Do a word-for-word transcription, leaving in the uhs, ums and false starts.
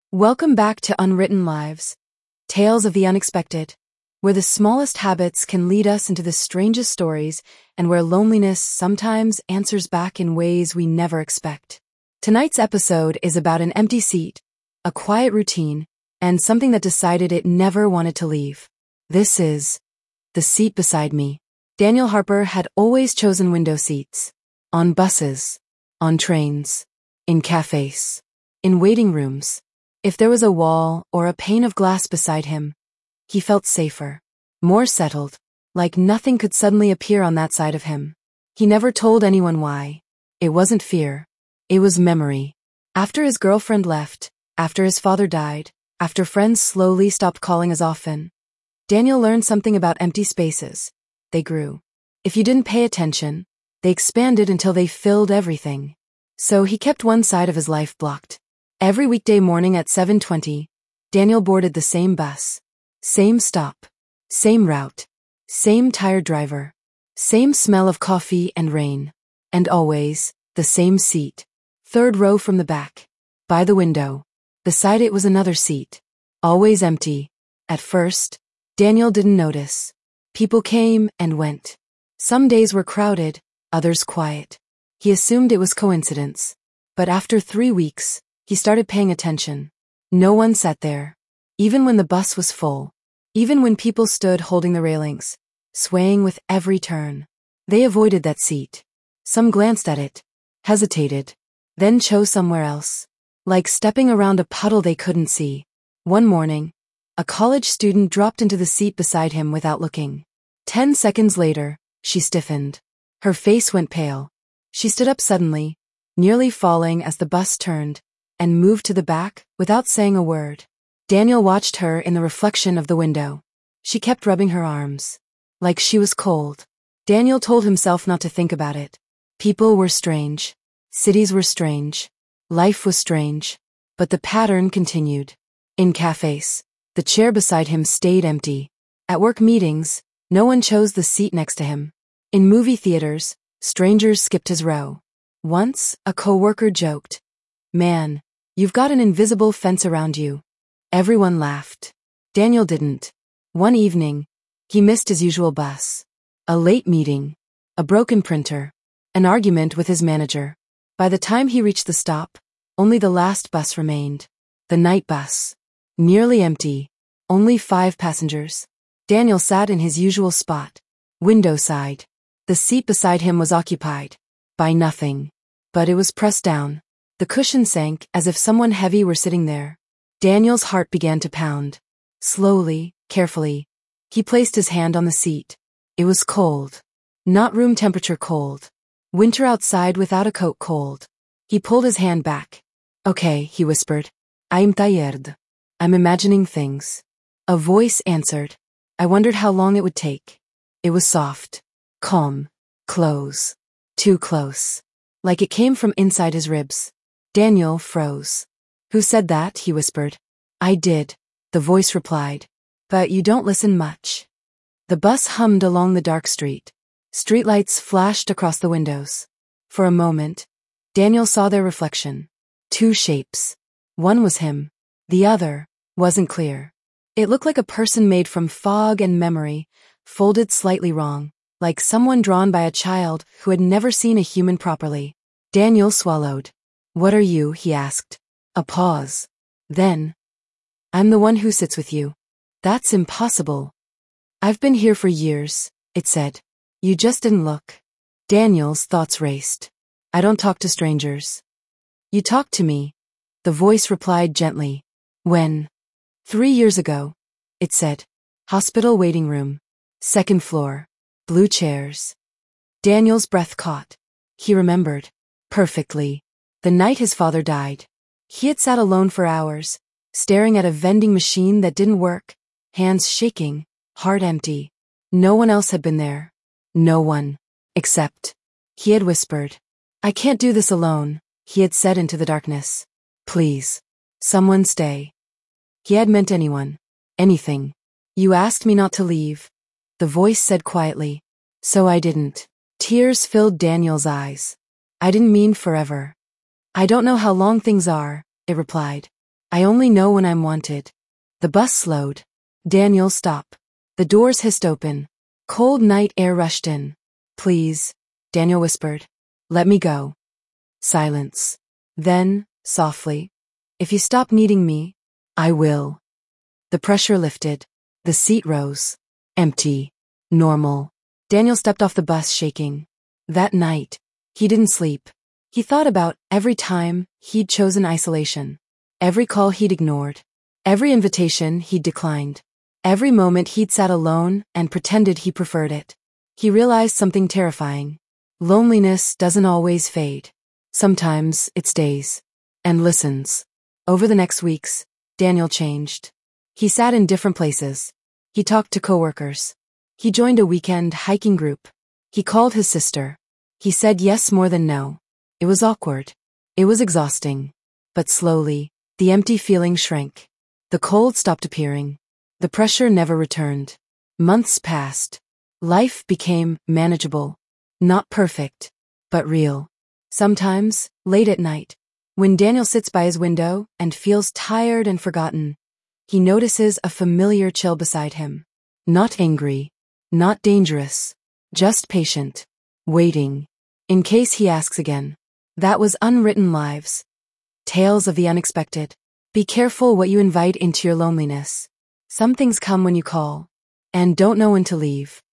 Welcome back to Unwritten Lives, tales of the unexpected, where the smallest habits can lead us into the strangest stories and where loneliness sometimes answers back in ways we never expect. Tonight's episode is about an empty seat, a quiet routine, and something that decided it never wanted to leave. This is the seat beside me. Daniel Harper had always chosen window seats. On buses, on trains, in cafes, in waiting rooms. If there was a wall or a pane of glass beside him, he felt safer, more settled, like nothing could suddenly appear on that side of him. He never told anyone why. It wasn't fear. It was memory. After his girlfriend left, after his father died, after friends slowly stopped calling as often, Daniel learned something about empty spaces. They grew. If you didn't pay attention, they expanded until they filled everything. So he kept one side of his life blocked. Every weekday morning at seven twenty, Daniel boarded the same bus. Same stop. Same route. Same tired driver. Same smell of coffee and rain. And always, the same seat. Third row from the back. By the window. Beside it was another seat. Always empty. At first, Daniel didn't notice. People came and went. Some days were crowded, others quiet. He assumed it was coincidence. But after three weeks, he started paying attention. No one sat there. Even when the bus was full. Even when people stood holding the railings, swaying with every turn. They avoided that seat. Some glanced at it, hesitated, then chose somewhere else. Like stepping around a puddle they couldn't see. One morning, a college student dropped into the seat beside him without looking. Ten seconds later, she stiffened. Her face went pale. She stood up suddenly, nearly falling as the bus turned, and moved to the back without saying a word. Daniel watched her in the reflection of the window. She kept rubbing her arms. Like she was cold. Daniel told himself not to think about it. People were strange. Cities were strange. Life was strange. But the pattern continued. In cafes, the chair beside him stayed empty. At work meetings, no one chose the seat next to him. In movie theaters, strangers skipped his row. Once, a coworker joked, "Man, you've got an invisible fence around you." Everyone laughed. Daniel didn't. One evening, he missed his usual bus. A late meeting. A broken printer. An argument with his manager. By the time he reached the stop, only the last bus remained. The night bus. Nearly empty. Only five passengers. Daniel sat in his usual spot. Window side. The seat beside him was occupied. By nothing. But it was pressed down. The cushion sank as if someone heavy were sitting there. Daniel's heart began to pound. Slowly, carefully, he placed his hand on the seat. It was cold. Not room temperature cold. Winter outside without a coat cold. He pulled his hand back. "Okay," he whispered. "I'm tired. I'm imagining things." A voice answered. I wondered how long it would take. It was soft. Calm. Close. Too close. Like it came from inside his ribs. Daniel froze. "Who said that?" he whispered. "I did," the voice replied. "But you don't listen much." The bus hummed along the dark street. Streetlights flashed across the windows. For a moment, Daniel saw their reflection. Two shapes. One was him. The other wasn't clear. It looked like a person made from fog and memory, folded slightly wrong, like someone drawn by a child who had never seen a human properly. Daniel swallowed. "What are you?" he asked. A pause. Then, "I'm the one who sits with you." "That's impossible." "I've been here for years," it said. "You just didn't look." Daniel's thoughts raced. "I don't talk to strangers." "You talk to me," the voice replied gently. "When?" "Three years ago," it said. "Hospital waiting room. Second floor. Blue chairs." Daniel's breath caught. He remembered. Perfectly. The night his father died. He had sat alone for hours, staring at a vending machine that didn't work, hands shaking, heart empty. No one else had been there. No one. Except. He had whispered. "I can't do this alone," he had said into the darkness. "Please. Someone stay." He had meant anyone. Anything. "You asked me not to leave," the voice said quietly. "So I didn't." Tears filled Daniel's eyes. "I didn't mean forever." "I don't know how long things are," it replied. I only know when I'm wanted. The bus slowed. Daniel, stop. The doors hissed open. Cold night air rushed in. Please, Daniel whispered. Let me go. Silence. Then, softly. If you stop needing me, I will. The pressure lifted. The seat rose. Empty. Normal. Daniel stepped off the bus shaking. That night, he didn't sleep. He thought about every time he'd chosen isolation. Every call he'd ignored. Every invitation he'd declined. Every moment he'd sat alone and pretended he preferred it. He realized something terrifying. Loneliness doesn't always fade. Sometimes it stays. And listens. Over the next weeks, Daniel changed. He sat in different places. He talked to coworkers. He joined a weekend hiking group. He called his sister. He said yes more than no. It was awkward. It was exhausting. But slowly, the empty feeling shrank. The cold stopped appearing. The pressure never returned. Months passed. Life became manageable. Not perfect, but real. Sometimes, late at night, when Daniel sits by his window and feels tired and forgotten, he notices a familiar chill beside him. Not angry, not dangerous, just patient, waiting, in case he asks again. That was Unwritten Lives. Tales of the unexpected. Be careful what you invite into your loneliness. Some things come when you call, and don't know when to leave.